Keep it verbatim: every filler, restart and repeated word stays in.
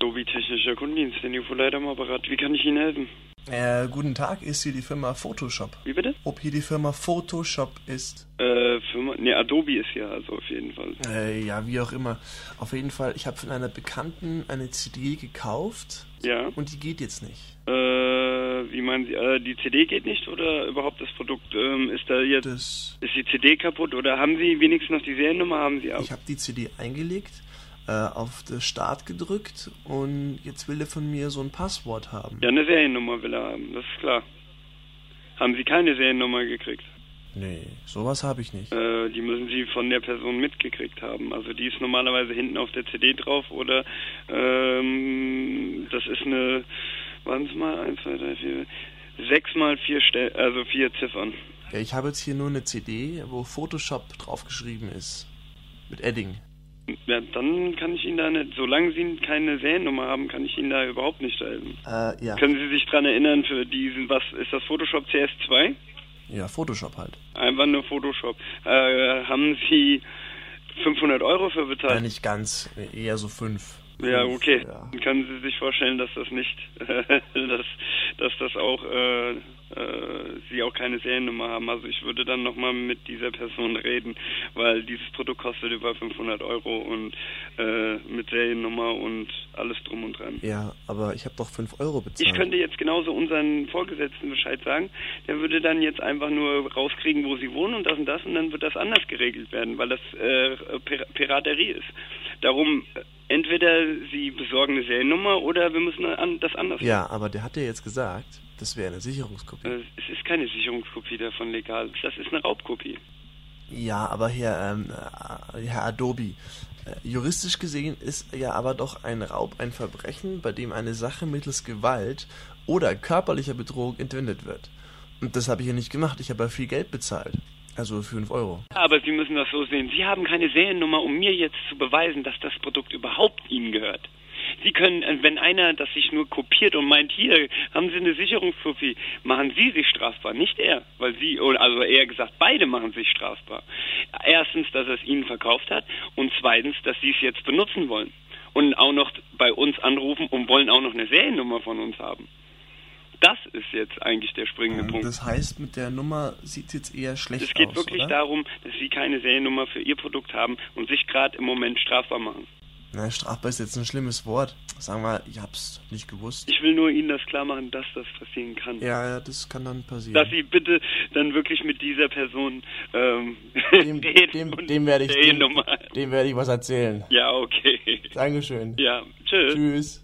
Adobe Technischer Kundendienst, den Infoleiter am Apparat. Wie kann ich Ihnen helfen? Äh, guten Tag, ist hier die Firma Photoshop? Wie bitte? Ob hier die Firma Photoshop ist? Äh, Firma, ne, Adobe ist ja, also auf jeden Fall. Äh, ja, wie auch immer. Auf jeden Fall, ich habe von einer Bekannten eine C D gekauft. Ja. Und die geht jetzt nicht. Äh, wie meinen Sie, äh, die C D geht nicht oder überhaupt das Produkt, ähm, ist da jetzt, Das, ist die C D kaputt oder haben Sie wenigstens noch die Seriennummer, haben Sie auch? ich habe die C D eingelegt, äh, auf den Start gedrückt und jetzt will er von mir so ein Passwort haben. Ja, eine Seriennummer will er haben, das ist klar. Haben Sie keine Seriennummer gekriegt? Nee, sowas habe ich nicht. Äh, die müssen Sie von der Person mitgekriegt haben. Also die ist normalerweise hinten auf der C D drauf oder ähm, das ist eine, warten Sie mal, eins, zwei, drei, vier, sechs mal vier Stel also vier Ziffern. Ja, ich habe jetzt hier nur eine C D, wo Photoshop draufgeschrieben ist. Mit Edding. Ja, dann kann ich Ihnen da nicht, solange Sie keine Seriennummer haben, kann ich Ihnen da überhaupt nicht helfen. Äh, ja. Können Sie sich dran erinnern, für diesen, was ist das, Photoshop C S zwei? Ja, Photoshop halt. Einfach nur Photoshop. Äh, haben Sie fünfhundert Euro für bezahlt? Ja, nicht ganz, eher so fünf. Ja, okay. Ja. Dann können Sie sich vorstellen, dass das nicht, dass, dass das auch, äh, äh, Sie auch keine Seriennummer haben. Also ich würde dann nochmal mit dieser Person reden, weil dieses Produkt kostet über fünfhundert Euro und äh, mit Seriennummer und alles drum und dran. Ja, aber ich habe doch fünf Euro bezahlt. Ich könnte jetzt genauso unseren Vorgesetzten Bescheid sagen, der würde dann jetzt einfach nur rauskriegen, wo sie wohnen und das und das und dann wird das anders geregelt werden, weil das äh, Pir Piraterie ist. Darum, entweder Sie besorgen eine Seriennummer oder wir müssen das anders machen. Ja, aber der hat ja jetzt gesagt, das wäre eine Sicherungskopie. Äh, es ist keine Sicherungskopie davon legal, das ist eine Raubkopie. Ja, aber Herr, ähm, äh, Herr Adobe, äh, juristisch gesehen ist ja aber doch ein Raub ein Verbrechen, bei dem eine Sache mittels Gewalt oder körperlicher Bedrohung entwendet wird. Und das habe ich ja nicht gemacht, ich habe ja viel Geld bezahlt. Also fünf Euro. Aber Sie müssen das so sehen, Sie haben keine Seriennummer, um mir jetzt zu beweisen, dass das Produkt überhaupt Ihnen gehört. Sie können, wenn einer das sich nur kopiert und meint, hier haben Sie eine Sicherungskopie, machen Sie sich strafbar, nicht er. Weil Sie, also eher gesagt, beide machen sich strafbar. Erstens, dass er es Ihnen verkauft hat und zweitens, dass Sie es jetzt benutzen wollen. Und auch noch bei uns anrufen und wollen auch noch eine Seriennummer von uns haben. Das ist jetzt eigentlich der springende Ähm, Punkt. Das heißt, mit der Nummer sieht es jetzt eher schlecht aus, Es geht wirklich oder? darum, dass Sie keine Seriennummer für Ihr Produkt haben und sich gerade im Moment strafbar machen. Na, strafbar ist jetzt ein schlimmes Wort. Sagen wir, ich hab's nicht gewusst. Ich will nur Ihnen das klar machen, dass das passieren kann. Ja, ja, das kann dann passieren. Dass Sie bitte dann wirklich mit dieser Person ähm, dem, reden dem, und dem werde ich, dem, Seriennummer. dem werde ich was erzählen. Ja, okay. Dankeschön. Ja, tschüss. Tschüss.